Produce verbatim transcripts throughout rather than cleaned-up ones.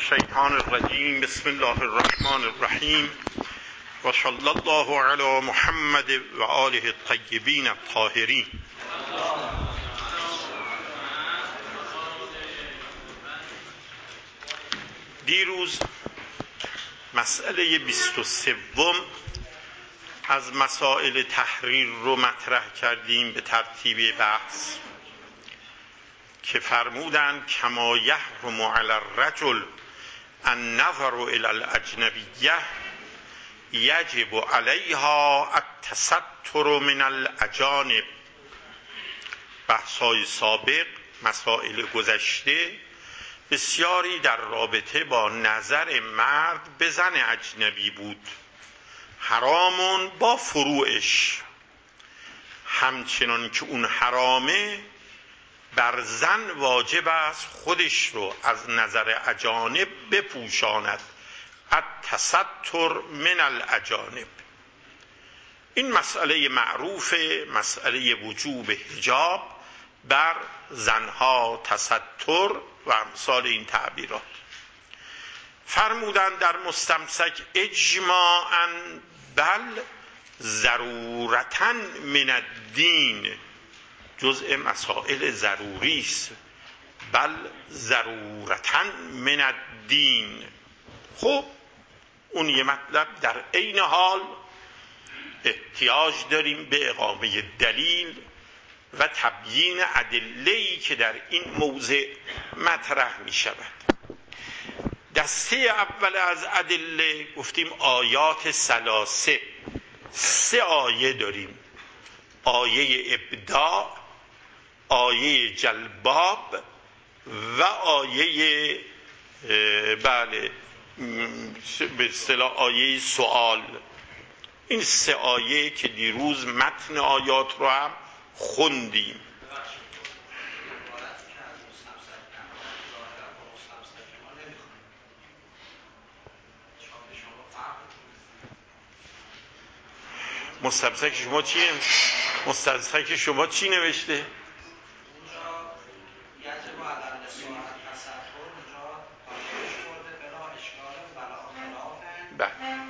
الشیطان الرجیم. بسم الله الرحمن الرحیم و صلی الله علی محمد و آله الطیبین الطاهرین. دیروز مسئله بیست و سوم از مسائل تحریر رو مطرح کردیم به ترتیب بحث که فرمودند کما یحرم علی الرجل النظر الی الاجنبیه یجب علیها التستر من الاجانب. بحث‌های سابق، مسائل گذشته، بسیاری در رابطه با نظر مرد به زن اجنبی بود، حرامون با فروعش. همچنان که اون حرامه، بر زن واجب است خودش رو از نظر اجانب بپوشاند، التستر من الاجانب. این مسئله معروف، مسئله وجوب حجاب بر زنها، تستر و امثال این تعبیرات. فرمودند در مستمسک اجماعاً بل ضرورتاً من الدین، جزء مسائل ضروری است، بل ضرورتاً من الدین. خب اون یه مطلب. در عین حال احتیاج داریم به اقامه دلیل و تبیین ادله‌ای که در این موضع مطرح می شود. دسته اول از ادله گفتیم آیات ثلاثه، سه آیه داریم: آیه ابداع، آیه جلباب و آیه بله به اصطلاح آیه سوال. این سه آیه که دیروز متن آیات رو هم خوندیم. مستمسک شما چیه؟ مستمسک شما چی نوشته؟ بله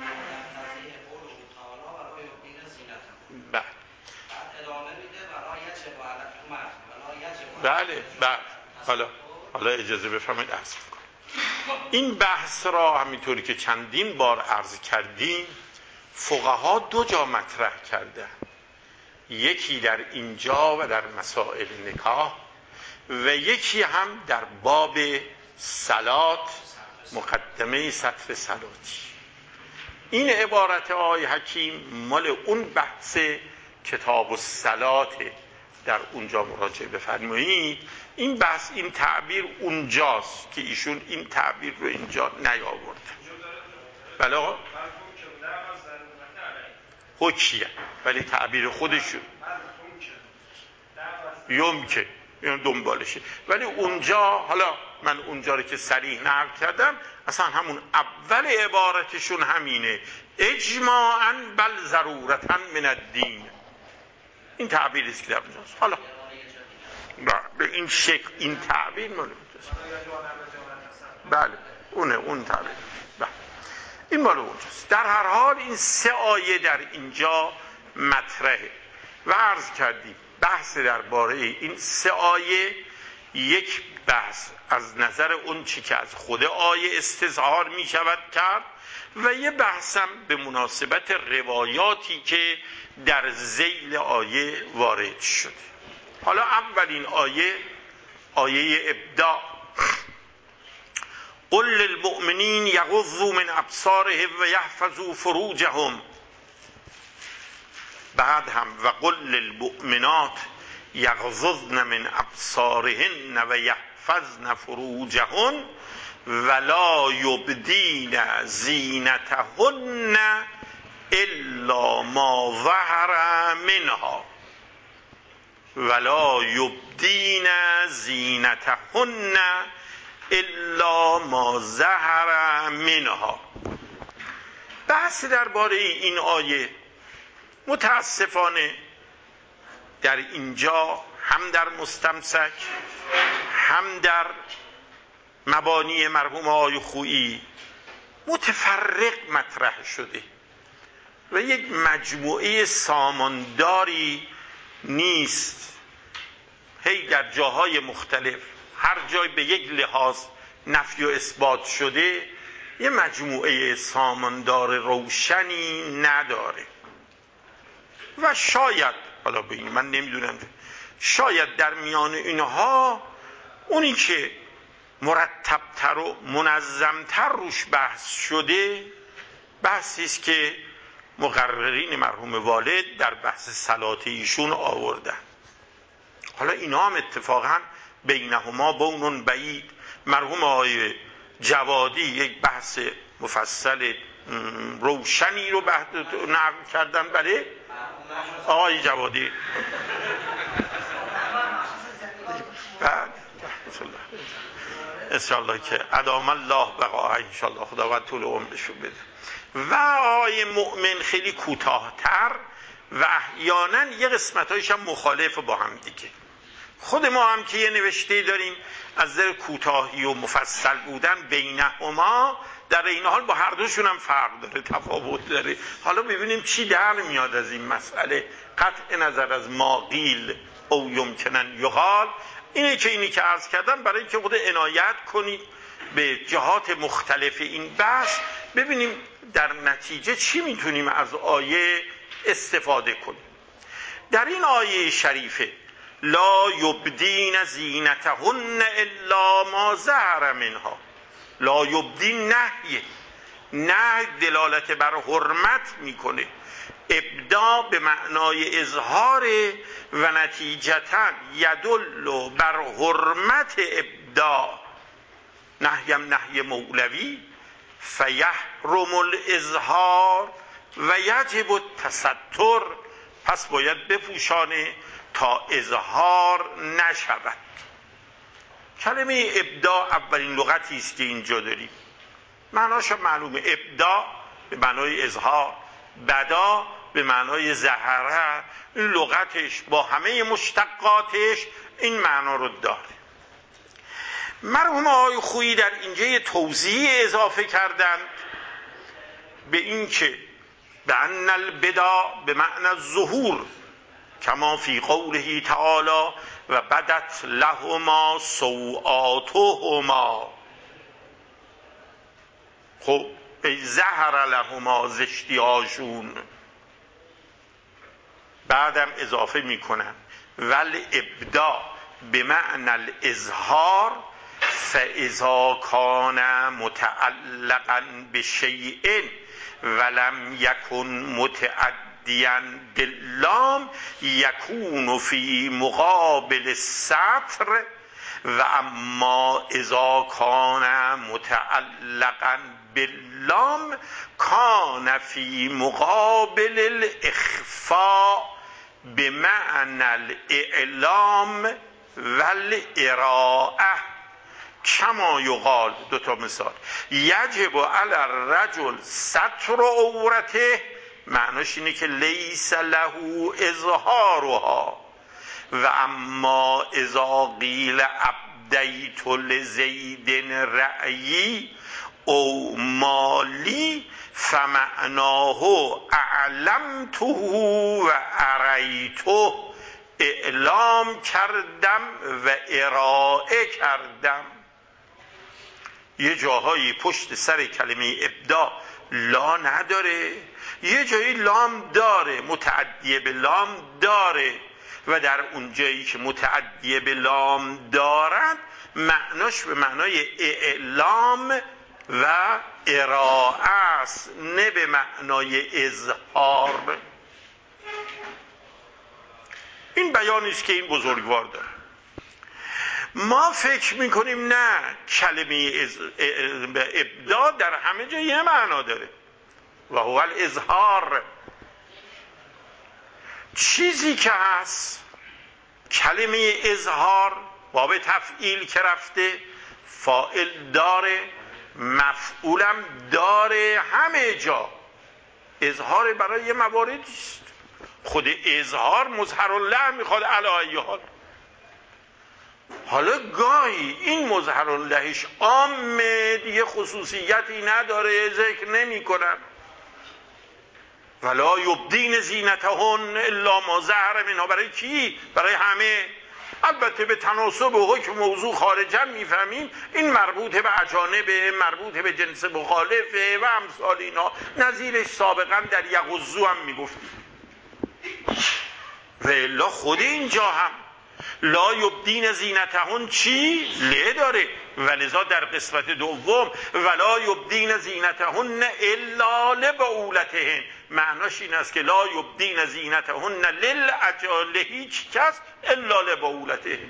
بله بله. حالا حالا اجازه بفرمایید عرض کنم. این بحث را همینطوری که چندین بار عرض کردیم فقها دو جا مطرح کردن، یکی در اینجا و در مسائل نکاح و یکی هم در باب صلات، مقدمه سطر صلاتی. این عبارت آقای حکیم مال اون بحث کتاب الصلات، در اونجا مراجعه بفرمایید. این بحث، این تعبیر اونجاست که ایشون این تعبیر رو اینجا نیاورده. بله آقا حکیه، ولی تعبیر خودشون یمکن یعنی دنبالشه، ولی اونجا، حالا من اونجا رو که صریح نقل کردم، اصلا همون اول عبارتشون همینه: اجماعاً بل ضرورتاً من الدین. این تعبیری است که در اونجاست. حالا به این شکل این تعبیر مال اونجاست. بله اونه، اون تعبیر. بله این مال اونجاست. در هر حال این سه آیه در اینجا مطرحه و عرض کردیم بحث درباره این سه آیه یک بحث از نظر اون چی که از خود آیه استظهار می شود کرد و یه بحثم به مناسبت روایاتی که در ذیل آیه وارد شده. حالا اولین آیه، آیه ابداع: قل للمؤمنین یغضوا من ابصارهم و یحفظوا فروجهم. بعد هم و قل للمؤمنات یغضضن من ابصارهن و یحفظن فروجهن ولا یبدین زینتهن الا ما ظهر منها ولا یبدین زینتهن الا ما ظهر منها. بحث درباره این آیه متاسفانه در اینجا هم در مستمسک هم در مبانی مرحوم آقای خویی متفرق مطرح شده و یک مجموعه سامانداری نیست. هی در جاهای مختلف هر جای به یک لحاظ نفی و اثبات شده یه مجموعه ساماندار روشنی نداره و شاید، حالا به این من نمیدونم، شاید در میان اینها اونی که مرتبتر و منظمتر روش بحث شده بحثی است که مقررین مرحوم والد در بحث صلات ایشون آوردن. حالا اینا هم اتفاقا بینهما بون بعید. مرحوم آقای جوادی یک بحث مفصل روشنی رو بحث نقل کردن. بله آقای جوادی بعد انشاءالله که ادام الله بقا انشاءالله خداوند طول عمرشو بده. و آقای مؤمن خیلی کوتاه‌تر و احیانا یه قسمتایش هم مخالف با هم دیگه. خود ما هم که یه نوشته داریم از نظر کوتاهی و مفصل بودن بینهما، در این حال با هر دوشون هم فرق داره، تفاوت داره. حالا ببینیم چی در میاد از این مسئله. قطع نظر از ما قیل او یمکنن یقال، اینه که اینی که عرض کردم برای اینکه خود عنایت کنید به جهات مختلف این بحث، ببینیم در نتیجه چی میتونیم از آیه استفاده کنیم. در این آیه شریفه لا یبدین زینتهن الا ما ظهر منها، لا یبدین نهیه، نهی دلالت بر حرمت میکنه، ابدا به معنای اظهار و نتیجتا یدل بر حرمت ابدا. نهیم نهی مولوی فیحرم الاظهار و یجب التستر، پس باید بپوشانه تا اظهار نشود. کلمه ابدا اولین لغتی است که اینجا داریم، معناش معلومه. ابدا به معنای اظهار، بدا به معنای ظهره، این لغتش با همه مشتقاتش این معنا رو داره. مرحوم آقای خویی در اینجا یه توضیح اضافه کردند به این که به ان البدا به معنی الظهور کما فی قوله تعالی و بدت لهما سوآتهما. خب ای ظهر لهما زشتی هاشون. بعدم اضافه میکنن ول ابدا به معنی الاظهار فاذا کان متعلقا بشیء ولم یکن متعدیا باللام یکون فی مقابل السطر و اما اذا کان متعلقا باللام کان فی مقابل الاخفاء بمعنی الاعلام والارائه. کما یقال، دو تا مثال، یجب علی الرجل ستر عورته، معناش اینه که لیس له اظهارها، و اما اذا قیل ابدیت لزید رأیی او مالی فمعناه اعلمته و اریته، اعلام کردم و ارائه کردم. یه جاهایی پشت سر کلمه ابدا لا نداره، یه جایی لام داره، متعدی به لام داره، و در اون جایی که متعدی به لام دارد معناش به معنای اعلام و ارائه است، نه به معنای اظهار. این بیانی است که این بزرگوار داره. ما فکر میکنیم نه، کلمه ابدا در همه جا یه معنا داره و هو الاظهار. چیزی که هست کلمه اظهار باب تفعیل که رفته فاعل داره، مفعولم داره، همه جا اظهار برای یه مواردی است. خود اظهار مظهر الله میخواد علی حال. حالا گاهی این مظهر لهش عامه دیگه خصوصیتی نداره، ذکر نمی کنن. ولا یبدین زینتهن الا ما ظهر منها. برای کی؟ برای همه. البته به تناسب و حکم موضوع خارجا میفهمیم این مربوط به اجانبه، مربوط به جنس مخالفه و امثال اینا. نظیرش سابقا در یغزو هم میگفتیم. و الا خود اینجا هم لا یبدین زینتهن چی؟ له داره. ولذا در قسمت دوم ولا یبدین زینتهن الا لبعولتهن، معناش این است که لا یبدین زینتهن للعجال، هیچ کس الا لبعولتهن.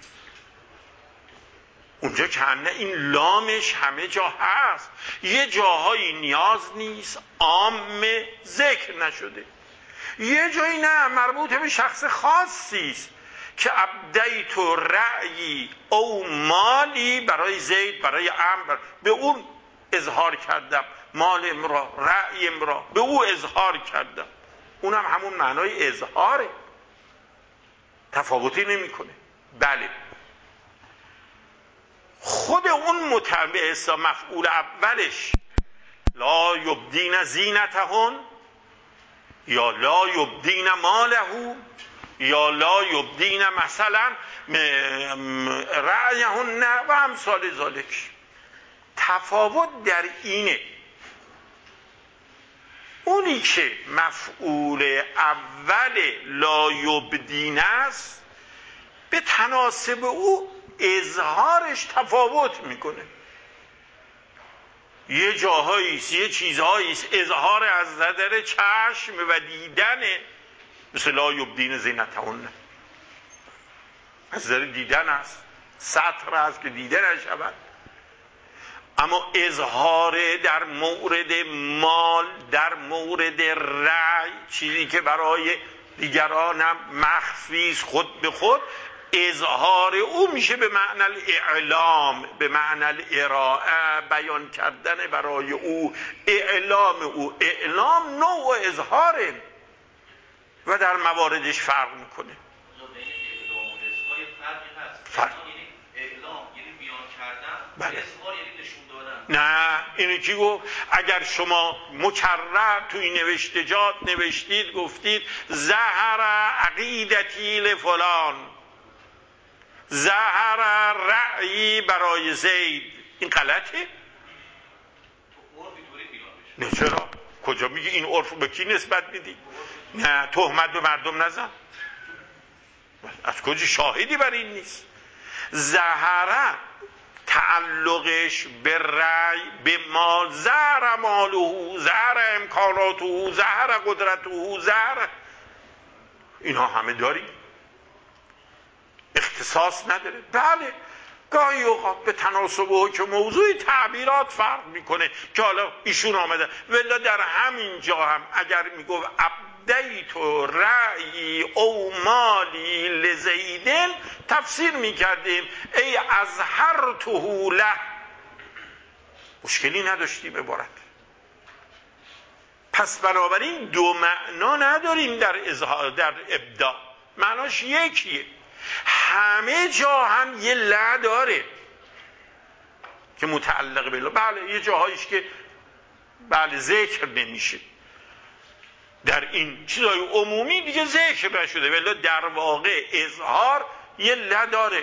اونجا که همه این لامش همه جا هست، یه جاهایی نیاز نیست، عام ذکر نشده، یه جایی نه، مربوط به شخص خاصی است که ابدیت رأیی او مالی، برای زید، برای عمرو، به اون اظهار کردم، مال امرا، رأی امرا، به او اظهار کردم. اونم همون معنای اظهاره، تفاوتی نمیکنه. بله خود اون متبع مفعول اولش لا یبدین زینتهن یا لا یبدین ماله یا لا یبدین مثلا رأیهن و امثال ذالک. تفاوت در اینه، اونی که مفعول اول لا یبدین است به تناسب او اظهارش تفاوت میکنه. یه جاهاییست، یه چیزهاییست اظهار از نظر چشم و دیدنه، مثل لا یبدین زینتهن، از نظر دیدن است، سطر است که دیده نشود. اما اظهار در مورد مال، در مورد رأی، چیزی که برای دیگرانم مخفی است خود به خود، اظهار او میشه به معنی اعلام، به معنی ارائه، بیان کردن برای او، اعلام او. اعلام نوع اظهاره و در مواردش فرق میکنه. فرق. اعلام یعنی بیان کردن، بله. اظهار یعنی نشون دادن. نه اینو کی گفت؟ اگر شما مکرر توی نوشتجات نوشتید گفتید ظهر عقیدتی لفلان، ظهر رأیی برای زید، این غلطه؟ نه چرا؟ کجا میگی این عرف به کی نسبت میدی؟ نه تهمت به مردم نزن، از کجا شاهدی بر این نیست؟ ظهر تعلقش به رأی، به مال، ظهر ماله، ظهر امکاناته، ظهر قدرته، ظهر، اینها همه داریم، اختصاص نداره. بله گاهی اوقات به تناسب و حکم موضوعی تعبیرات فرق میکنه که حالا ایشون آمده. ولی در همین جا هم اگر میگفت ابدیت رأیی او مالی لزیدن، تفسیر میکردیم ای اظهرته له، مشکلی نداشتیم عبارت. پس بنابراین دو معنا نداریم در اظهار، در ابداع معناش یکیه. همه جا هم یه له داره که متعلق به له. بله یه جاهایش که بله ذکر نمیشه، در این چیزای عمومی دیگه ذکر نشده، ولی در واقع اظهار یه له داره.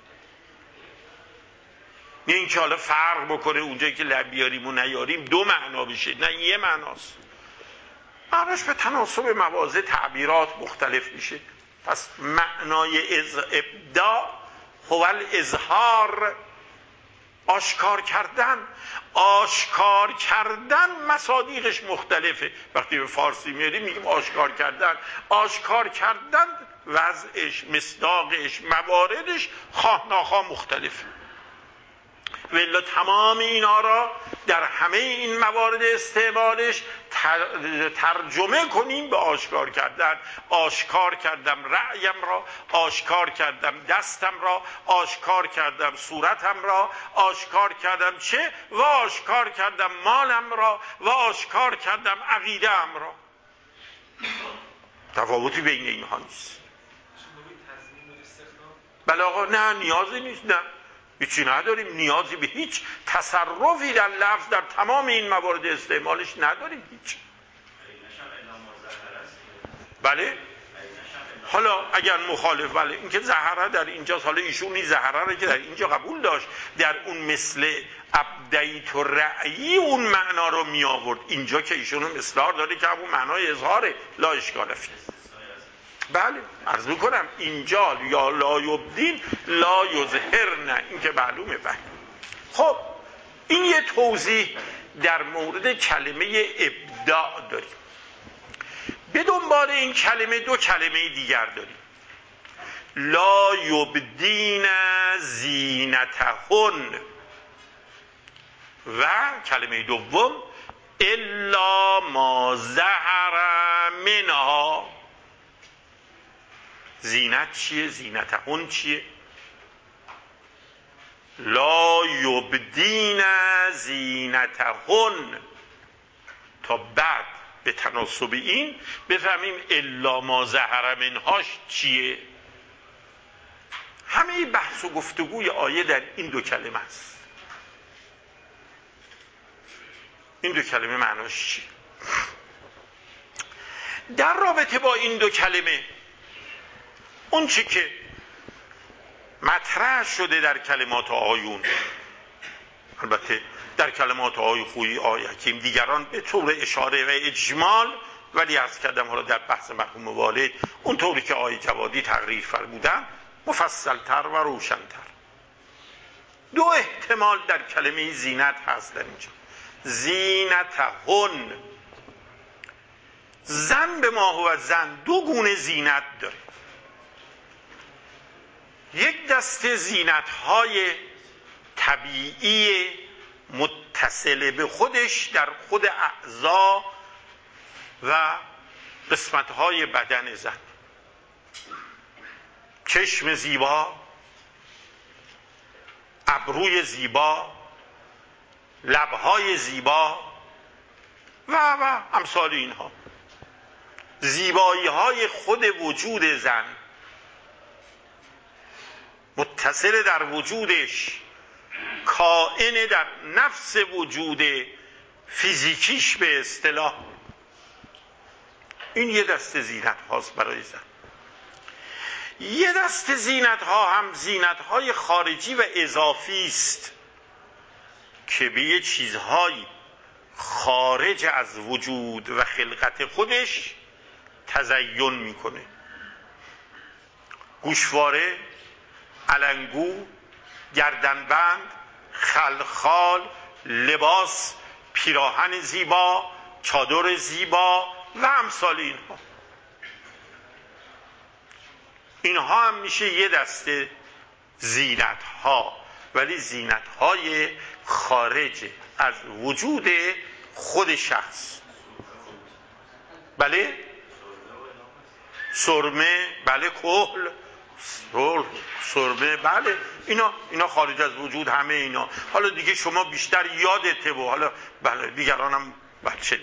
نه اینکه حالا فرق بکنه اونجایی که له بیاریم و نیاریم دو معنا بشه، نه یه معناست، معناش به تناسب مواضع تعبیرات مختلف میشه. پس معنای از ابداع هو الاظهار، آشکار کردن. آشکار کردن مصادیقش مختلفه. وقتی به فارسی میاریم میگیم آشکار کردن، آشکار کردن وضعش، مصداقش، مواردش خواه ناخواه مختلفه. ولی تمام اینا را در همه این موارد استعمالش ترجمه کنیم به آشکار کردن. آشکار کردم رأیم را، آشکار کردم دستم را، آشکار کردم صورتم را، آشکار کردم چه و آشکار کردم مالم را و آشکار کردم عقیده‌ام را. تفاوتی بین اینها نیست. بله آقا نه نیازی نیست، نه هیچی نداریم، نیازی به هیچ تصرفی در لفظ در تمام این موارد استعمالش نداریم هیچ. بله حالا اگر مخالف، بله اینکه زهره در اینجاست، حالا ایشون این زهره رو که در اینجا قبول داشت در اون مثل ابدیت و رأیی اون معنا رو می آورد، اینجا که ایشون اصرار داره که همون معنای اظهاره لا اشکال فی. بله عرض میکنم اینجا یا لا یبدین لا یظهرن، این که معلومه. بله خب این یه توضیح در مورد کلمه ابداع داریم. به دنبال این کلمه دو کلمه دیگر داریم، لا یبدین زینتهن و کلمه دوم الا ما ظهر منها. زینت چیه؟ زینتهن چیه؟ لا یبدین زینتهن تا بعد به تناسب این بفهمیم الا ما ظهر منهاش چیه. همه بحث و گفتگوی آیه در این دو کلمه است. این دو کلمه معناش چیه؟ در رابطه با این دو کلمه اون چی که مطرح شده در کلمات آیون، البته در کلمات آی خویی آی حکیم دیگران به طور اشاره و اجمال، ولی عرض کردم حالا در بحث مرحوم والد اون طوری که آی جوادی تقریر فرمودن مفصلتر و روشنتر. دو احتمال در کلمه زینت هست در اینجا. زینتهن، زن به ما و زن دو گونه زینت داره. یک دسته زینت‌های طبیعی متصل به خودش در خود اعضا و قسمت‌های بدن زن، چشم زیبا، ابروی زیبا، لب‌های زیبا و و امثال اینها، زیبایی‌های خود وجود زن متصل در وجودش، کائن در نفس وجود فیزیکیش به اصطلاح. این یه دسته زینت هاست برای زن. یه دسته زینت ها هم زینت های خارجی و اضافی است که به یه چیزهایی خارج از وجود و خلقت خودش تزین میکنه. گوشواره، علنگو، گردنبند، خلخال، لباس، پیراهن زیبا، چادر زیبا و امثال اینها. اینها هم میشه یه دسته زینت ها، ولی زینت های خارج از وجود خود شخص. بله سرمه، بله کحل، سرمه، بله اینا اینا خارج از وجود همه اینا. حالا دیگه شما بیشتر یادته و حالا بله دیگرانم بچه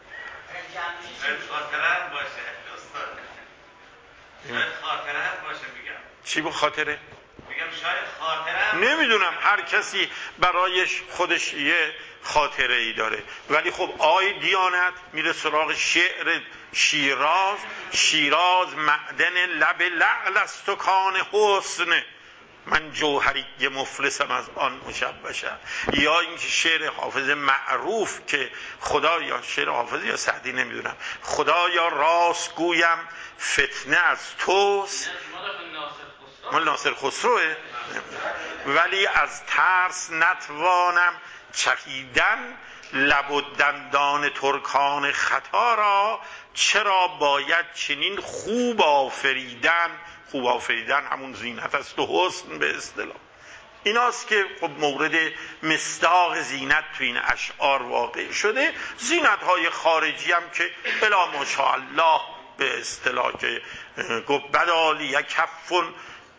خاطره باشه استاد، شاید خاطره باشه. میگم چی به خاطره؟ میگم شاید خاطره، نمیدونم، هر کسی برایش خودش یه خاطره ای داره. ولی خب آی دیانت میره سراغ شعر شیراز. شیراز معدن لب لعل است و کان حسن، من جوهری مفلسم از آن مشبشم. یا اینکه شعر حافظ معروف که خدا، یا شعر حافظ یا سعدی نمیدونم، خدا یا راست گویم فتنه از توست، مال ناصر خسروه، ولی از ترس نتوانم چخیدن لب و دندان ترکان خطا را، چرا باید چنین خوب آفریدن. خوب آفریدن همون زینت است و حسن به اصطلاح. ایناست که خب مورد مصداق زینت تو این اشعار واقع شده. زینت های خارجی هم که الا ماشاءالله به اصطلاح که گفت بدالی کفن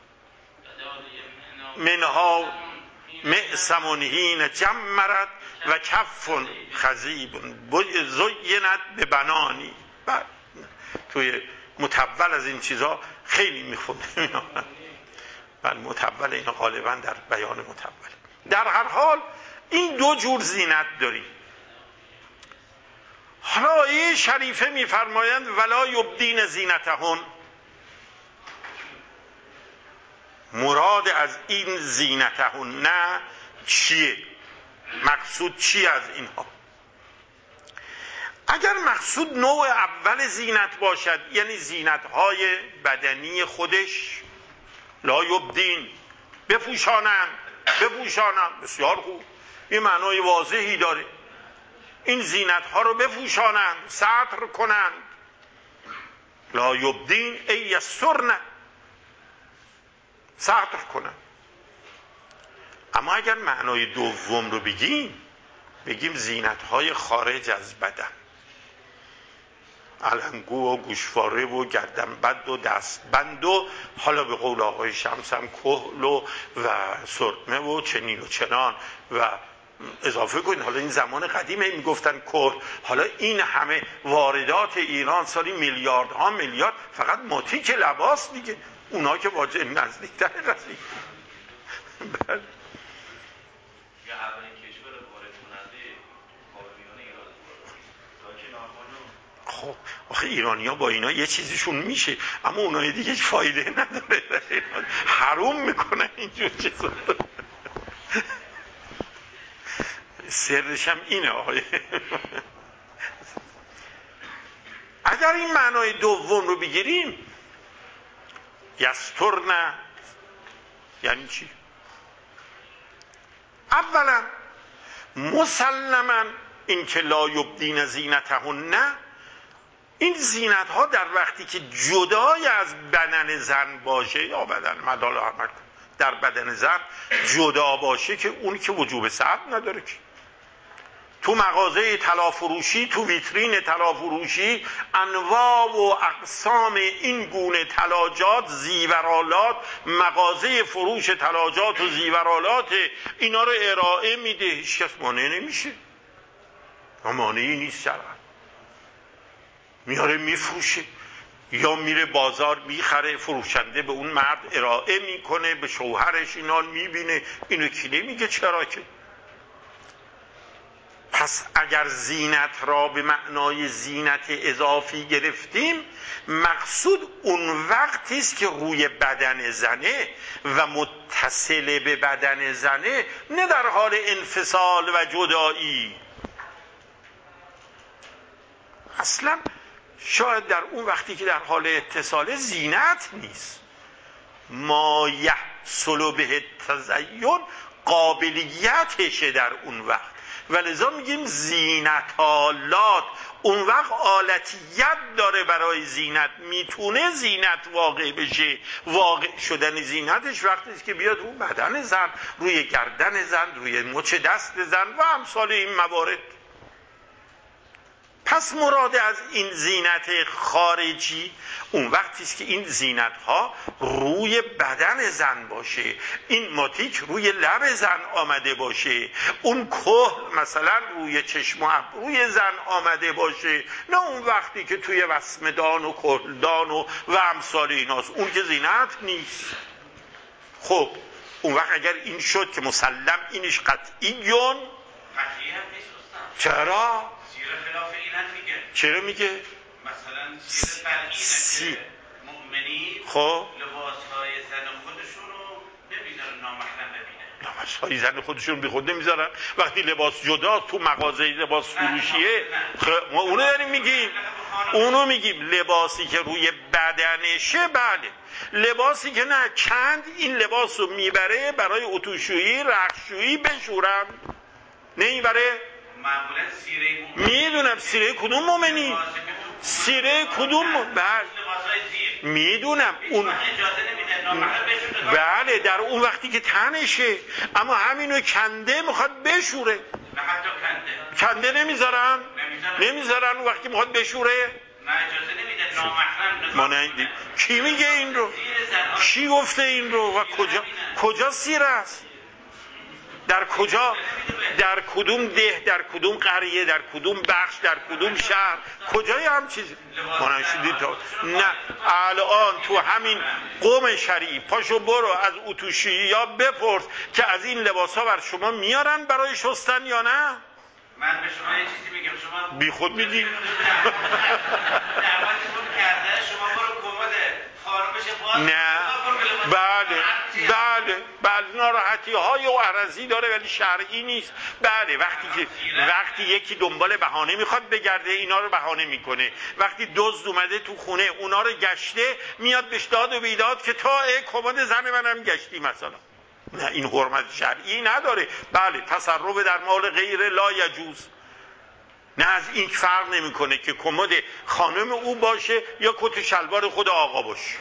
منها معصم هین جمرت و کفن خزیب زینت به بنانی. توی متول از این چیزها خیلی میخونده. بل متول اینا غالبا در بیان متول. در هر حال این دو جور زینت داریم. حالا آیه شریفه میفرمایند ولا یبدین زینتهن. مراد از این زینتهن نه چیه؟ مقصود چی از اینها؟ اگر مقصود نوع اول زینت باشد، یعنی زینتهای بدنی خودش، لا یبدین، بپوشانند بپوشانند، بسیار خوب، این معنای واضحی داره. این زینتها رو بپوشانند، ستر کنند. لا یبدین ای یسترن، ستر کنند. اما اگر معنای دوم رو بگیم، بگیم زینتهای خارج از بدن، علنگو و گوشواره و گردنبند و دستبند و حالا به قول آقای شمس هم کحل و سرمه و چنین و چنان و اضافه کنید. حالا این زمان قدیمه میگفتن کحل، حالا این همه واردات ایران سالی میلیاردها میلیارد فقط ماتیک لباس دیگه، اونا که واجه نزدیکتر قضیه. بله یا اولین کشور وارد کننده کالامیان ایران تا کنارخانه. خب آخه ایرانی‌ها با اینا یه چیزیشون میشه، اما اونای دیگه فایده نداره، حروم میکنن اینجور چیزا. سرش هم اینه آقای. اگر این معنای دوم رو بگیریم، یسترن یعنی چی؟ اولا مسلما این که لا یبدین زینتهن، این زینت ها در وقتی که جدای از بدن زن باشه، یا بدن مدال احمد در بدن زن جدا باشه، که اون که وجوب ستر نداره. که تو مغازه طلافروشی، تو ویترین طلافروشی انواع و اقسام این گونه طلاجات، زیورالات، مغازه فروش طلاجات و زیورالات اینا رو ارائه میده، هیچ کس مانع نمیشه، مانعی نیست شرعاً. میاره میفروشه یا میره بازار میخره، فروشنده به اون مرد ارائه میکنه، به شوهرش اینا میبینه، اینو کی نمیگه چرا که. پس اگر زینت را به معنای زینت اضافی گرفتیم، مقصود اون وقتی است که روی بدن زنه و متصل به بدن زنه، نه در حال انفصال و جدایی. اصلا شاید در اون وقتی که در حال اتصال زینت نیست، ما یحصل به تزین قابلیتشه در اون وقت، و لذا میگیم زینتالات. اون وقت آلتیت داره برای زینت، میتونه زینت واقع بشه. واقع شدن زینتش وقتی است که بیاد رو بدن زن، روی گردن زن، روی مچ دست زن و امثال این موارد. پس مراد از این زینت خارجی اون وقتی است که این زینت ها روی بدن زن باشه، این ماتیک روی لب زن آمده باشه، اون کحل مثلا روی چشم و ابروی زن آمده باشه، نه اون وقتی که توی وسمدان و کحلدان و و امثال ایناست، اون که زینت نیست. خب اون وقت اگر این شد که مسلم اینش قطعیون، قطعی هم نیست استاد. چرا؟ خلاف اینت میگه. چرا میگه؟ مثلا سیر فرقی سی... مؤمنی خب لباسهای زن خودشون رو نمیذارن نامحرم ببینه. لباسهای زن خودشون بی خود نمیذارن. وقتی لباس جدا تو مغازه لباس فروشیه، خ... ما اونو داریم میگیم، اونو میگیم لباسی که روی بدنشه. بله لباسی که نه چند این لباس رو میبره برای اتوشویی، رختشویی، بشورن نمیبره. معمولا سیره میدونم سیره کدوم مومنی، سیره کدوم، بله میدونم اون، بله در اون وقتی که تنشه، اما همینو کنده میخواد بشوره، کنده نمیذارن نمیذارن اون وقتی میخواد بشوره، نه اجازه نمیده نامحرم. ما نه کی میگه این رو؟ کی گفته این رو و کجا کجا سیره است؟ در کجا؟ در کدوم ده، در کدوم قریه، در کدوم بخش، در کدوم شهر، کجای هم چیزی مانشدید تا نه. الان تو همین قوم شرعی پاشو برو از اتوشی یا بپرس که از این لباس ها بر شما میارن برای شستن یا نه. من به شما یه چیزی میگم، شما بی خود میگی دعوتتون کرده، شما برو کمد خانمش باز نه. بله بله بله ناراحتی های و عرضی داره ولی شرعی نیست. بله وقتی که وقتی یکی دنبال بهانه میخواد بگرده اینا رو بهانه میکنه. وقتی دزد اومده تو خونه اونا رو گشته میاد بهش داد و بیداد که تا کمد زن منم گشتی مثلا. نه این حرمت شرعی نداره. بله تصرف در مال غیر لا یجوز. نه از این فرق نمیکنه که کمد خانم او باشه یا کت شلوار خود آقا باشه.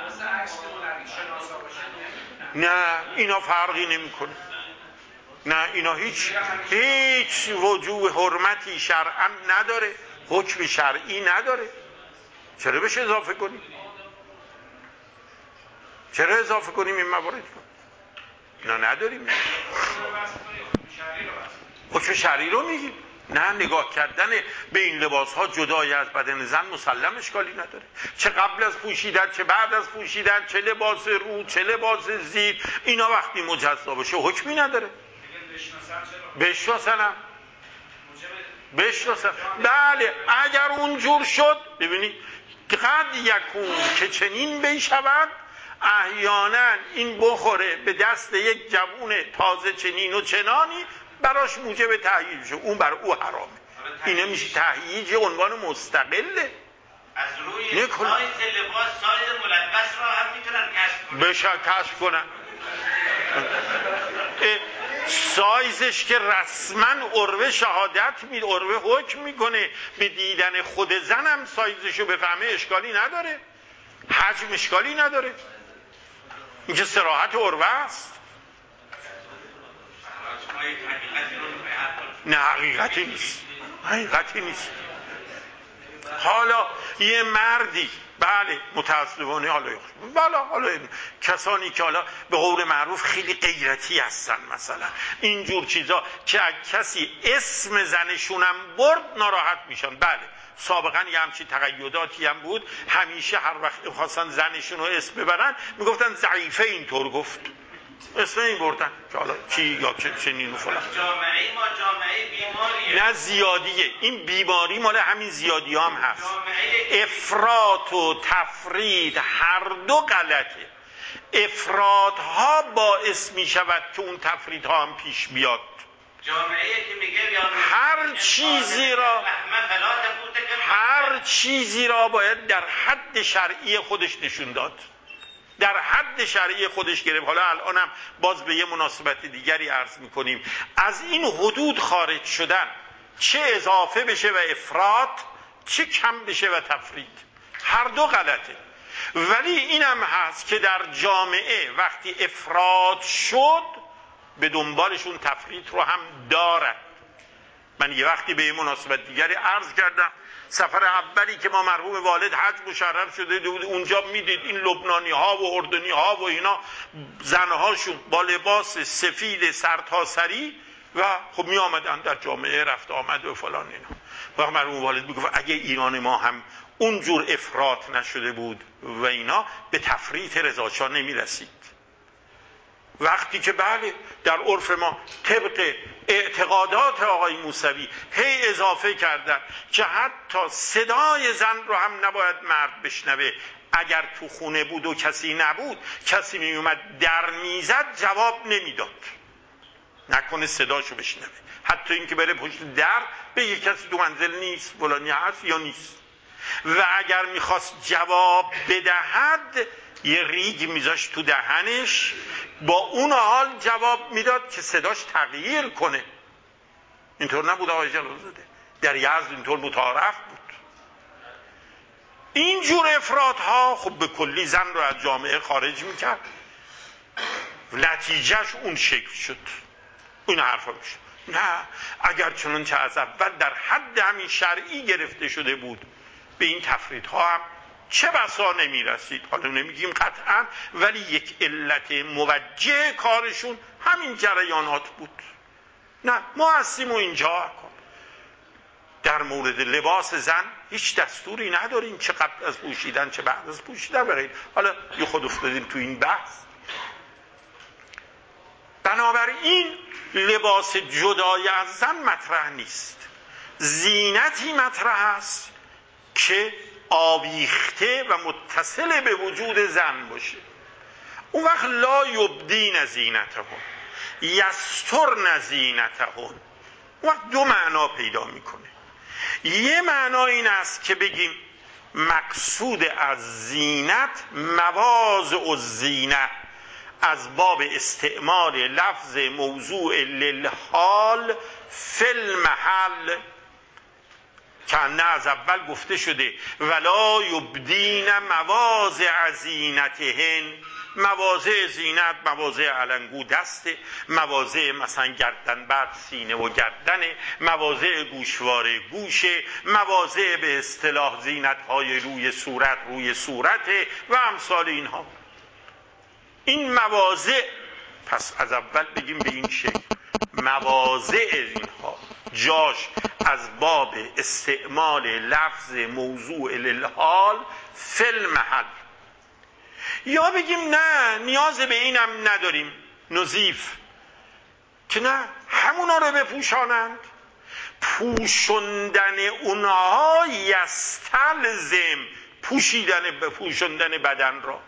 نه اینا فرقی نمیکنه. نه اینا هیچ هیچ وجوه حرمتی شرعا نداره، حکم شرعی نداره. چرا بهش اضافه کنیم؟ چرا اضافه کنیم این موارد رو؟ اینا نداریم. حکم شرعی رو میگیم. نه نگاه کردن به این لباس ها جدای از بدن زن مسلم اشکالی نداره، چه قبل از پوشیدن چه بعد از پوشیدن، چه لباس رو چه لباس زیر، اینا وقتی مجزا بشه حکمی نداره. بشناسنم بشناسن. بله اگر اونجور شد ببینید قد یکون که چنین بشود احیانا این بخوره به دست یک جوون تازه چنین و چنانی براش موجب تهییج شه، اون بر او حرامه. اینه میشه تهییج عنوان مستقله. از روی سایز لباس سایز ملبس را هم میتونن کشف کنن. بشه کشف کنن. سایزش که رسما عروه شهادت می عروه حکم میکنه به دیدن خود زنم سایزشو بفهمه اشکالی نداره، حجم اشکالی نداره. اینکه صراحت عروه است. نه حقیقتی نیست، حقیقتی نیست. حالا یه مردی بله متاسفانه حالا بالا حالا کسانی که حالا به قول معروف خیلی غیرتی هستن مثلا اینجور چیزا که کسی اسم زنشونم برد ناراحت میشن. بله سابقا یه همچین تقیداتی هم بود، همیشه هر وقت خواستن زنشون رو اسم ببرن میگفتن ضعیفه اینطور گفت، اسم این بردن که حالا چی یا چه چنین و فلان. جامعه ما جامعه بیماریه. نه زیادیه، این بیماری مال همین زیادی هم هست. افراط و تفرید هر دو غلطه. افراط ها باعث می شود که اون تفرید ها هم پیش بیاد. جامعه که میگه هر چیزی را هر چیزی را باید در حد شرعی خودش نشون داد، در حد شرعی خودش گرفت. حالا الانم باز به یه مناسبت دیگری عرض میکنیم از این حدود خارج شدن چه اضافه بشه و افراط چه کم بشه و تفرید هر دو غلطه. ولی اینم هست که در جامعه وقتی افراط شد به دنبالشون تفرید رو هم دارد. من یه وقتی به یه مناسبت دیگری عرض کردم سفر اولی که ما مرحوم والد حج مشرف شده بود اونجا میدید این لبنانی ها و اردنی ها و اینا زنهاشون با لباس سفید سرتاسری و خب می آمدن در جامعه رفت آمد و فلان اینا. و مرحوم والد میگفت اگه ایران ما هم اونجور افراط نشده بود و اینا به تفریط رضاشاه نمیرسید. وقتی که بله در عرف ما طبق اعتقادات آقای موسوی هی اضافه کردن که حتی صدای زن رو هم نباید مرد بشنوه، اگر تو خونه بود و کسی نبود کسی می اومد در میزد جواب نمیداد، نکنه صداشو بشنوه، حتی اینکه بره پشت در بگه کسی تو منزل نیست فلانی هست یا نیست. و اگر میخواست جواب بدهد یه ریگ میذاشت تو دهنش، با اون حال جواب میداد که صداش تغییر کنه. اینطور نبود آقای جلالزاده، در یزد اینطور متعارف بود. اینجور افراد ها خب به کلی زن رو از جامعه خارج میکرد، نتیجهش اون شکل شد. این حرفا میشه. نه اگر چنانچه از اول در حد همین شرعی گرفته شده بود به این تفریطها هم چه بسا نمی رسید. حالا نمیگیم قطعا، ولی یک علت موجه کارشون همین جریانات بود. نه ما هستیم و اینجا کن. در مورد لباس زن هیچ دستوری نداریم، چه قبل از پوشیدن چه بعد از پوشیدن بگید. حالا یه خود افتادیم تو این بحث. بنابراین لباس جدای از زن مطرح نیست، زینتی مطرح است که آویخته و متصل به وجود زن باشه. اون وقت لا یبدین زینتهن یسترن زینتهن، اون وقت دو معنا پیدا میکنه. یه معنا این است که بگیم مقصود از زینت مواضع الزینه، از باب استعمال لفظ موضوع للحال فی المحل، که نه از اول گفته شده ولا یبدین مواضع زینتهن. مواضع زینت مواضع علنگو دسته، مواضع مثلا گردن بر سینه و گردنه، مواضع گوشواره گوشه، مواضع به اصطلاح زینت های روی صورت روی صورته و امثال اینها. این مواضع، پس از اول بگیم به این شکل مواضع اینها جاش از باب استعمال لفظ موضوع للحال فی المحل. یا بگیم نه نیاز به اینم نداریم، نظیف که نه همونا رو بپوشانند. پوشندن اونها یستلزم پوشیدن بپوشندن بدن را.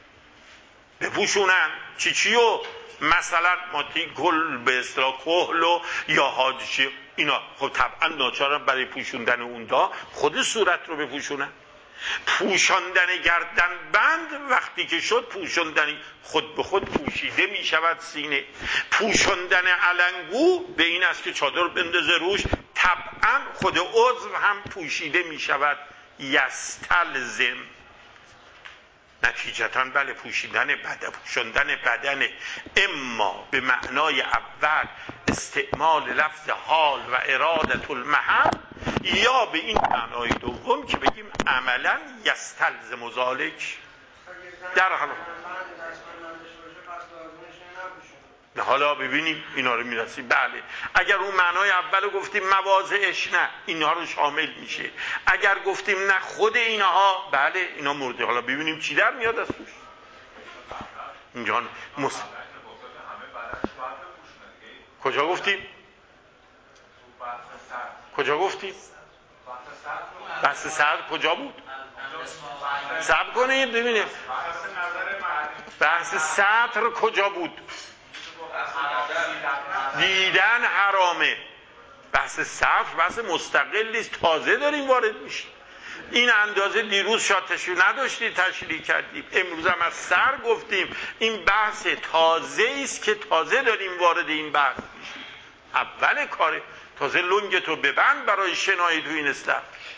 بپوشونن چی چیو؟ مثلا ماتی گل به اصطلاح کحل و یا حاجی اینا، خب طبعا ناچارن برای پوشوندن اونها خود صورت رو بپوشونن. پوشاندن گردن بند وقتی که شد پوشاندن خود به خود پوشیده می شود سینه. پوشاندن علنگو به این است که چادر بندازه روش، طبعا خود عضو هم پوشیده می شود. یستلزم نتیجتاً بله پوشیدن بدن، پوشاندن بدن اما به معنای اول استعمال لفظ حال و ارادت المحل، یا به این معنای دوم که بگیم عملا یستلزم ذالک. در حال نه حالا ببینیم اینا رو میرسیم. بله اگر اون معنای اول گفتیم مواضعش نه اینها رو شامل میشه، اگر گفتیم نه خود اینها بله اینا مرده. حالا ببینیم چی در میاد از توش. اینجا مس... کجا گفتیم؟ کجا گفتیم؟ بحث سر کجا بود؟ صبر کنید ببینیم بحث سطر کجا بود؟ دیدن حرامه. بحث صرف بحث مستقلی است، تازه داریم وارد میشیم. این اندازه دیروز شاید تشریح نداشتی تشریح کردیم، امروز هم از سر گفتیم. این بحث تازه است که تازه داریم وارد این بحث میشیم. اول کاره تازه لنگتو ببند برای شنایی تو این استر،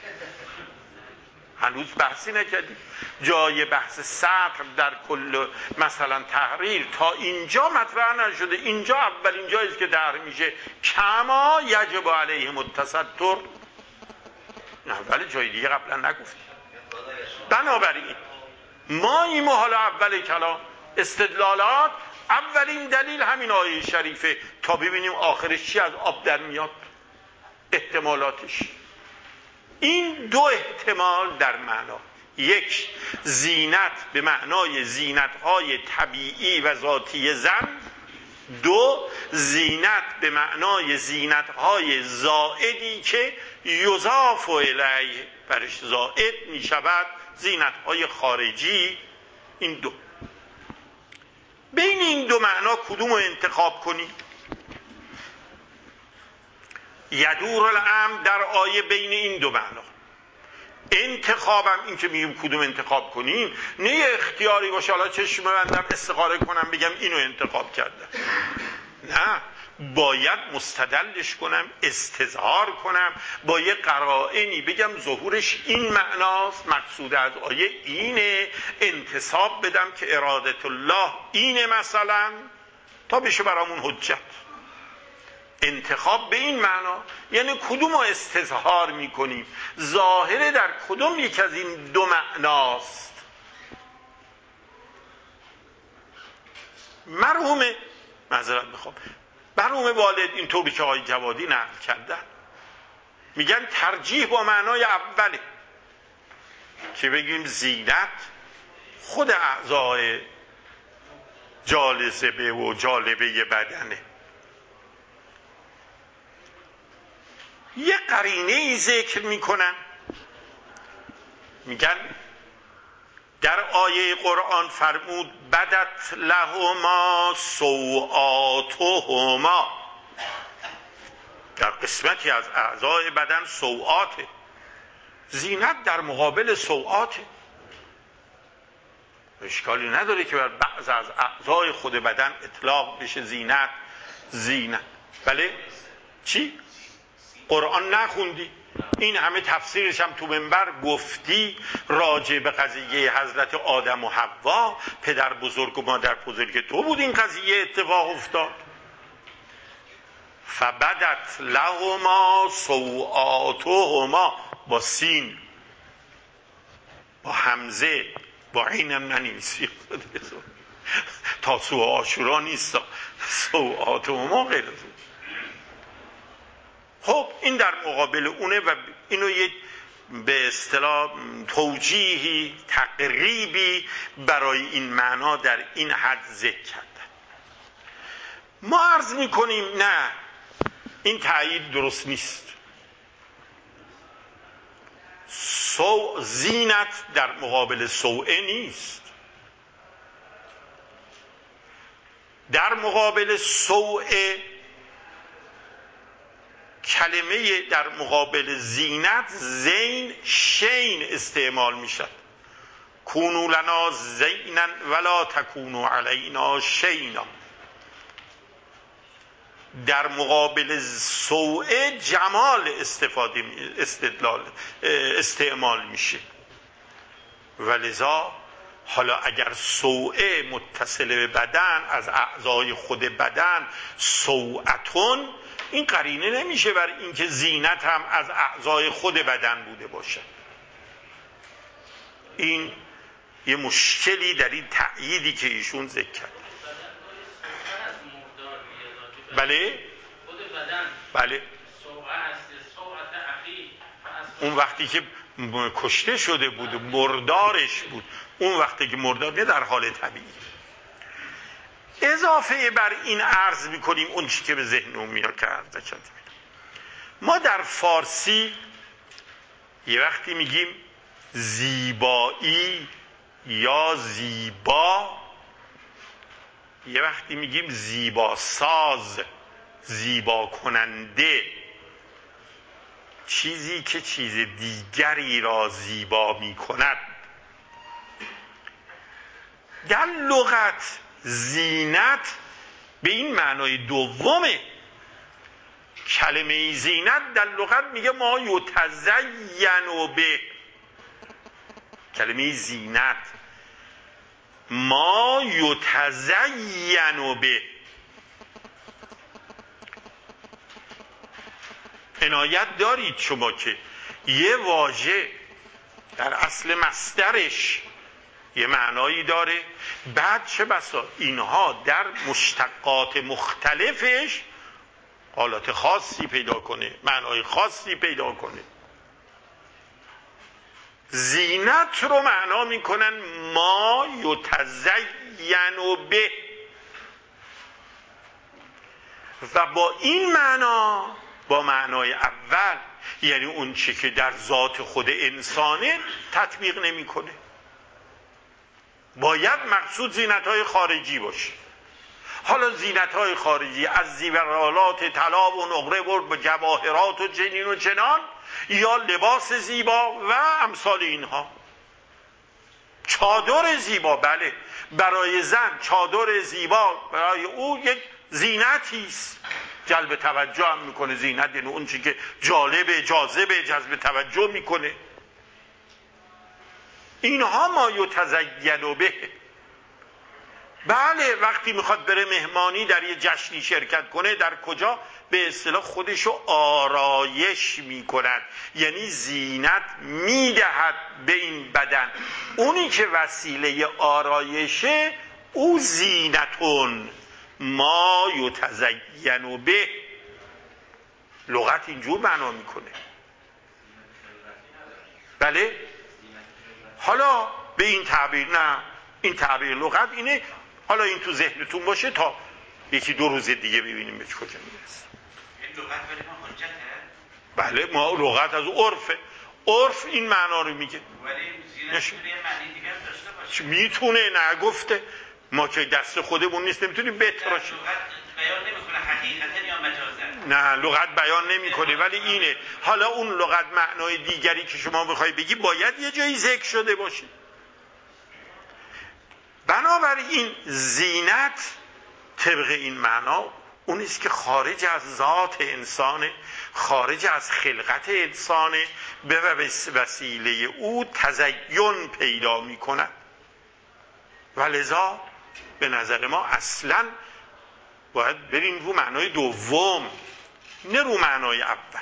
هنوز بحثی نکردیم. جای بحث سطر در کل مثلا تحریر تا اینجا مطرح نشده. اینجا اولین جایی است که طرح میشه کما یجب علیهم التستر. اول جای دیگه قبلا نگفتیم. بنابراین ما این حالا اول کلام استدلالات، اولین دلیل همین آیه شریفه تا ببینیم آخرش چی از آب در میاد، احتمالاتش. این دو احتمال در معنا، یک زینت به معنای زینت‌های طبیعی و ذاتی زن، دو زینت به معنای زینت‌های زائدی که یضاف الیه برش زائد می شود، زینت‌های خارجی. این دو، بین این دو معنا کدوم رو انتخاب کنیم؟ یدور الامر در آیه بین این دو معنا. انتخابم این که میگیم کدوم انتخاب کنیم نه یه اختیاری باشه حالا چشم ببندم استخاره کنم بگم اینو انتخاب کردم. نه، باید مستدلش کنم، استظهار کنم، با یه قرائنی بگم ظهورش این معناست، مقصود از آیه اینه، انتصاب بدم که ارادت الله اینه مثلا، تا بشه برامون حجت. انتخاب به این معنا یعنی کدوم رو استظهار میکنیم، ظاهره در کدوم یک از این دو معناست. مرحوم معذرت بخوام مرحوم والد اینطوری که آقای جوادی نقل کردن میگن ترجیح با معنای اوله که بگیم زینت خود اعضای جالبه و جالبه بدنه. یه قرینه ای ذکر میکنن، میگن در آیه قرآن فرمود بدت لهما سوآتهما، در قسمتی از اعضای بدن سوآته. زینت در مقابل سوآته، اشکالی نداره که بر بعض از اعضای خود بدن اطلاق بشه زینت. زینت بله چی؟ قرآن نخوندی؟ این همه تفسیرش هم تو منبر گفتی راجع به قضیه حضرت آدم و حوا، پدر بزرگ و مادر بزرگ تو بود این قضیه اتفاق افتاد. فبدت لهما سوآتهما با سین، با همزه، با عینم ننویسی تاسوع عاشورا نیست، سوآتهما غیر از اون. خب این در مقابل اونه و اینو یک به اصطلاح توجیهی تقریبی برای این معنا در این حد ذکر کردن. ما عرض میکنیم نه، این تأیید درست نیست. سو زینت در مقابل سوء نیست، در مقابل سوء کلمه در مقابل زینت زین شین استعمال میشد. کونو لنا زینا ولا تکونو علینا شینا. در مقابل سوء جمال استفاده استدلال استعمال میشه. ولذا حالا اگر سوء متصل به بدن از اعضای خود بدن سوءتون، این قرینه نمیشه بر اینکه زینت هم از اعضای خود بدن بوده باشه. این یه مشکلی در این تأییدی که ایشون ذکر کرد. بله خود بدن بله سوء است، سوءت اخی. اون وقتی که کشته شده بود مردارش بود، اون وقتی که مردار نه در حال طبیعی. اضافه بر این عرض میکنیم اون چی که به ذهنمون میاد که عرض کردیم. ما در فارسی یه وقتی میگیم زیبایی یا زیبا، یه وقتی میگیم زیبا ساز، زیبا کننده، چیزی که چیز دیگری را زیبا میکند. در لغت زینت به این معنای دومه. کلمه زینت در لغت میگه ما یتزین به. کلمه زینت ما یتزین به. عنایت دارید شما که یه واژه در اصل مصدرش یه معنایی داره، بعد چه بسا اینها در مشتقات مختلفش حالات خاصی پیدا کنه، معنای خاصی پیدا کنه. زینت رو معنا میکنن ما یتزین به، و با این معنا، با معنای اول یعنی اون چی که در ذات خود انسانه تطبیق نمیکنه. باید مقصود زینت‌های خارجی باشه. حالا زینت‌های خارجی از زیورالات طلا و نقره و جواهرات و جنین و چنان، یا لباس زیبا و امثال اینها. چادر زیبا، بله برای زن چادر زیبا برای او یک زینتی است، جلب توجه هم میکنه. زینت یعنی اون چیزی که جالب، جاذب، جذب توجه میکنه. اینها ما یتزین به. بله وقتی میخواد بره مهمانی در یه جشنی شرکت کنه، در کجا به اصطلاح خودشو آرایش میکند، یعنی زینت میدهد به این بدن. اونی که وسیله آرایشه او زینتون، ما یتزین به. لغت اینجور معنا میکنه. بله حالا به این تعبیر نه، این تعبیر لغت اینه. حالا این تو ذهنتون باشه تا یکی دو روز دیگه ببینیم به کجا میرسه. این لغت ولی ما حجته؟ بله ما لغت از عرفه. عرف این معنا رو میگه. ولی زینت میتونه یه معنی دیگه هم داشته باشه. میتونه، نگفته. ما که دست خودمون نیست نمیتونیم بتراشیم. لغت بیان نمیکنه حقیقتا یا مجازا. نه لغت بیان نمیکنه، ولی اینه. حالا اون لغت معنای دیگری که شما بخوای بگی باید یه جایی ذکر شده باشه. بنابراین زینت طبق این معنا اون است که خارج از ذات انسانه، خارج از خلقت انسانه، به وسیله او تزین پیدا می کند و لذا به نظر ما اصلا باید بریم رو معنای دوم نه رو معنای اول.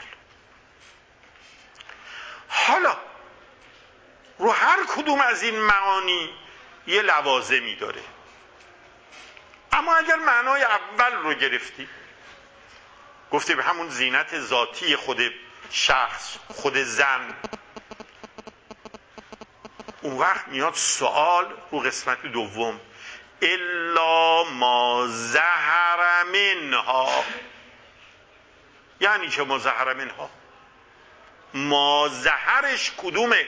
حالا رو هر کدوم از این معانی یه لوازمی داره، اما اگر معنای اول رو گرفتی گفته به همون زینت ذاتی خود شخص، خود زن، اون وقت میاد سوال رو قسمت دوم، الا ما ظهر منها. یعنی چه ما ظهر منها؟ ما ظهرش کدومه؟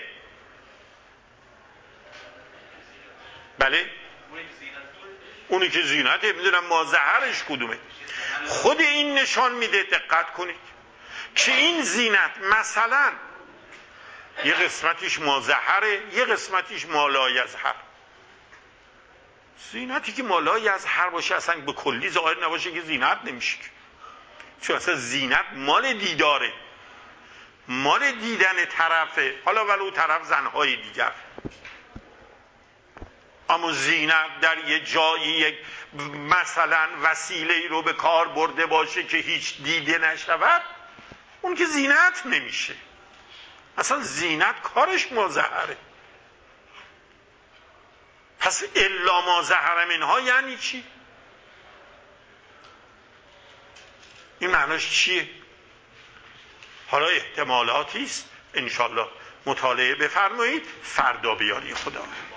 بله اونی که زینته، میدونم ما ظهرش کدومه. خود این نشان میده، دقت کنید، که این زینت مثلا یه قسمتیش ما ظهره، یه قسمتیش ما لا یظهر. زینتی که ما لا یظهر باشه اصلا به کلی ظاهر نباشه که زینت نمیشه، چون اصلا زینت مال دیداره، مال دیدن طرفه، حالا ولو طرف زنهای دیگر. اما زینت در یه جایی یک مثلا وسیله‌ای رو به کار برده باشه که هیچ دیده نشود، اون که زینت نمیشه. اصلا زینت کارش مظهره. پس الا ما ظهر منها یعنی چی؟ این معناش چیه؟ حالا احتمالاتی است، انشالله مطالعه بفرمایید، فردا بیاری خدا.